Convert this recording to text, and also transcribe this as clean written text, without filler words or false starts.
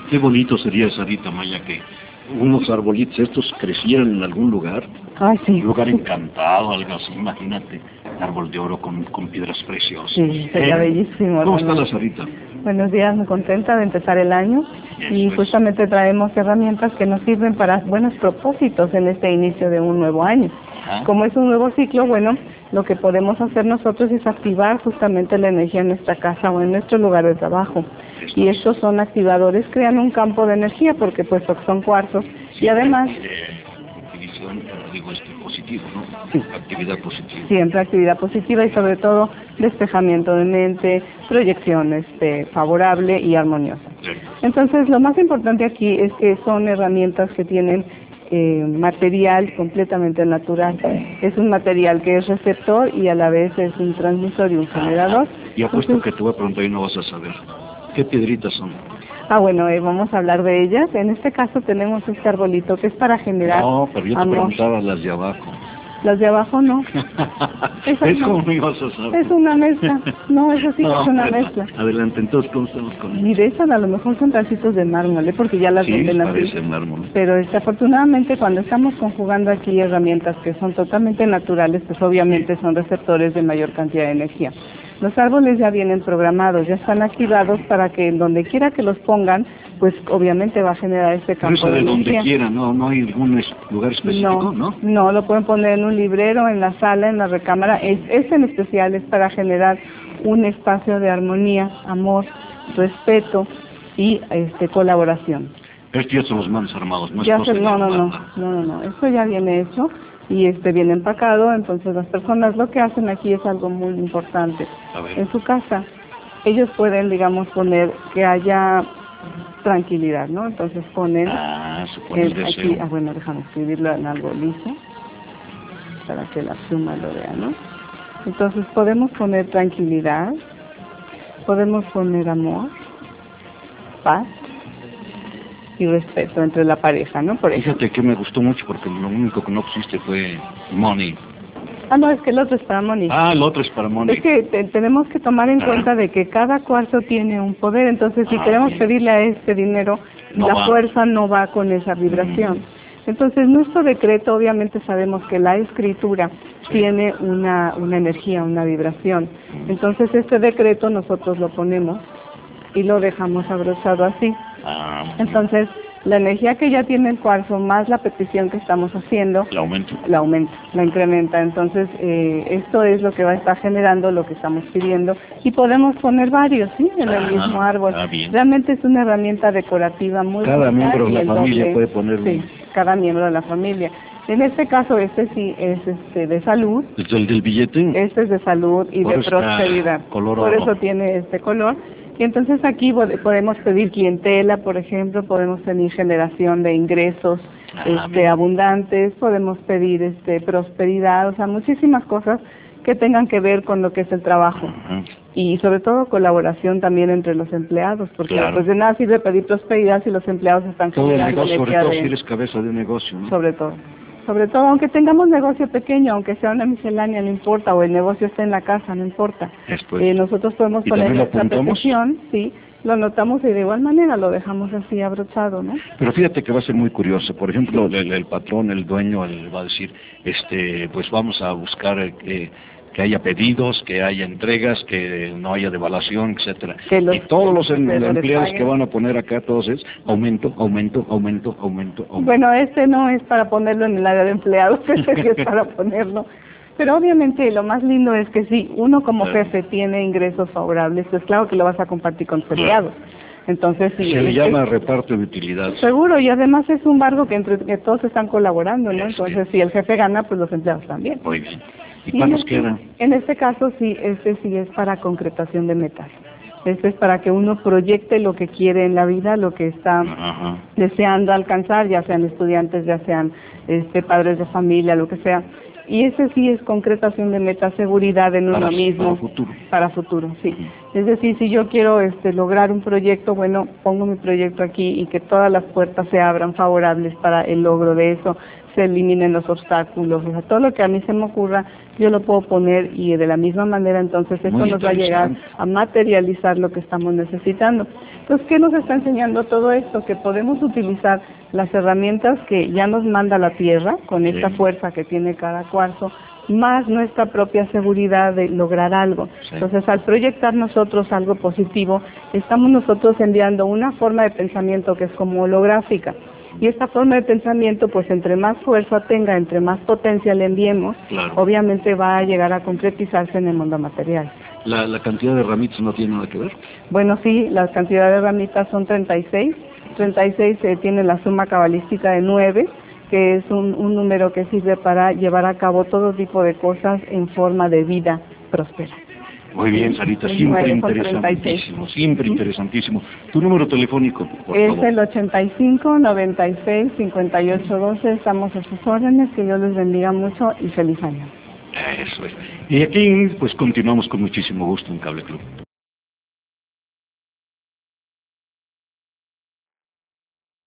Qué bonito sería, Sarita Maya, que unos arbolitos estos crecieran en algún lugar. Ay, sí. Un lugar encantado, algo así, imagínate. Árbol de oro con piedras preciosas. Sí, sería bellísimo. ¿Cómo está la Sarita? Buenos días, muy contenta de empezar el año. Y justamente traemos herramientas que nos sirven para buenos propósitos en este inicio de un nuevo año. Como es un nuevo ciclo, bueno, lo que podemos hacer nosotros es activar justamente la energía en nuestra casa o en nuestro lugar de trabajo. Y estos son activadores, crean un campo de energía porque puesto que son cuarzos y además... positivo, ¿no? Sí. Actividad positiva. Siempre actividad positiva y sobre todo despejamiento de mente, proyección favorable y armoniosa. Sí. Entonces lo más importante aquí es que son herramientas que tienen material completamente natural. Es un material que es receptor y a la vez es un transmisor y un generador. Y apuesto que tú de pronto ahí no vas a saber. ¿Qué piedritas son? Bueno, vamos a hablar de ellas. En este caso tenemos este arbolito que es para generar No, pero yo te amor. preguntaba las de abajo. Las de abajo no. Es como me ibas a saber. Es una mezcla. No, eso sí que es una mezcla. Adelante, entonces, ¿cómo estamos con eso? Mire, esas a lo mejor son tracitos de mármol, porque ya las venden así. Parece mármol. Pero afortunadamente cuando estamos conjugando aquí herramientas que son totalmente naturales, pues obviamente son receptores de mayor cantidad de energía. Los árboles ya vienen programados, ya están activados para que en donde quiera que los pongan, pues obviamente va a generar este campo de energía. Donde quiera, no hay algún lugar específico, ¿no? No, lo pueden poner en un librero, en la sala, en la recámara. Este en especial es para generar un espacio de armonía, amor, respeto y colaboración. Estos ya son los manos armados, ¿no? No, esto ya viene hecho y viene empacado, entonces las personas lo que hacen aquí es algo muy importante. En su casa, ellos pueden, digamos, poner que haya tranquilidad, ¿no? Entonces ponen aquí, bueno, déjame escribirlo en algo liso para que la pluma lo vea, ¿no? Entonces podemos poner tranquilidad, podemos poner amor, paz y respeto entre la pareja, ¿no? Por ejemplo. Fíjate que me gustó mucho porque lo único que no pusiste fue money. No, es que el otro es para money. El otro es para money. Es que tenemos que tomar en cuenta de que cada cuarzo tiene un poder, entonces si queremos pedirle a este dinero, la fuerza no va con esa vibración. Entonces nuestro decreto, obviamente sabemos que la escritura tiene una energía, una vibración. Entonces este decreto nosotros lo ponemos y lo dejamos abrochado así. Entonces, la energía que ya tiene el cuarzo más la petición que estamos haciendo, la aumenta, la incrementa. Entonces, esto es lo que va a estar generando lo que estamos pidiendo. Y podemos poner varios, ¿sí? En el mismo árbol. Realmente es una herramienta decorativa muy Cada miembro de la familia puede poner sí, cada miembro de la familia. En este caso, sí es de salud. ¿Es el del billete? Este es de salud y de prosperidad. Por eso tiene este color. Y entonces aquí podemos pedir clientela, por ejemplo, podemos pedir generación de ingresos abundantes, podemos pedir prosperidad, o sea, muchísimas cosas que tengan que ver con lo que es el trabajo. Y sobre todo colaboración también entre los empleados, porque pues de nada sirve pedir prosperidad si los empleados están generando negocio, sobre todo si eres cabeza de un negocio, ¿no? Sobre todo, aunque tengamos negocio pequeño, aunque sea una miscelánea, no importa, o el negocio esté en la casa, no importa. Nosotros podemos poner nuestra petición, sí, lo anotamos y de igual manera lo dejamos así abrochado, ¿no? Pero fíjate que va a ser muy curioso. Por ejemplo, el patrón, el dueño, va a decir, pues vamos a buscar que haya pedidos, que haya entregas, que no haya devaluación, etcétera. Y todos los empleados que van a poner acá, todos es aumento. Bueno, no es para ponerlo en el área de empleados, sí es para ponerlo. Pero obviamente lo más lindo es que si uno como jefe tiene ingresos favorables, pues claro que lo vas a compartir con tus empleados. Entonces, sí, se le llama reparto de utilidades. Seguro, y además es un barco que todos están colaborando, ¿no? Entonces, si el jefe gana, pues los empleados también. Muy bien. ¿Y cuántos quedan? En este caso, sí es para concretación de metas. Este es para que uno proyecte lo que quiere en la vida, lo que está deseando alcanzar, ya sean estudiantes, ya sean padres de familia, lo que sea. Y ese sí es concretación de metas, seguridad en uno mismo. Para futuro, sí. Es decir, si yo quiero lograr un proyecto, bueno, pongo mi proyecto aquí y que todas las puertas se abran favorables para el logro de eso. se eliminen los obstáculos, o sea, todo lo que a mí se me ocurra, yo lo puedo poner y de la misma manera entonces esto nos va a llegar a materializar lo que estamos necesitando. Entonces, ¿qué nos está enseñando todo esto? Que podemos utilizar las herramientas que ya nos manda la Tierra, con esta fuerza que tiene cada cuarzo, más nuestra propia seguridad de lograr algo. Entonces, al proyectar nosotros algo positivo, estamos nosotros enviando una forma de pensamiento que es como holográfica. Y esta forma de pensamiento, pues entre más fuerza tenga, entre más potencia le enviemos, obviamente va a llegar a concretizarse en el mundo material. ¿La cantidad de ramitas no tiene nada que ver? Bueno, sí, la cantidad de ramitas son 36. 36 tiene la suma cabalística de 9, que es un número que sirve para llevar a cabo todo tipo de cosas en forma de vida próspera. Muy bien, Sarita, siempre interesantísimo, siempre interesantísimo. ¿Tu número telefónico, por favor? Es el 85-96-58-12, estamos a sus órdenes, que Dios les bendiga mucho y feliz año. Eso es. Y aquí, pues continuamos con muchísimo gusto en Cable Club.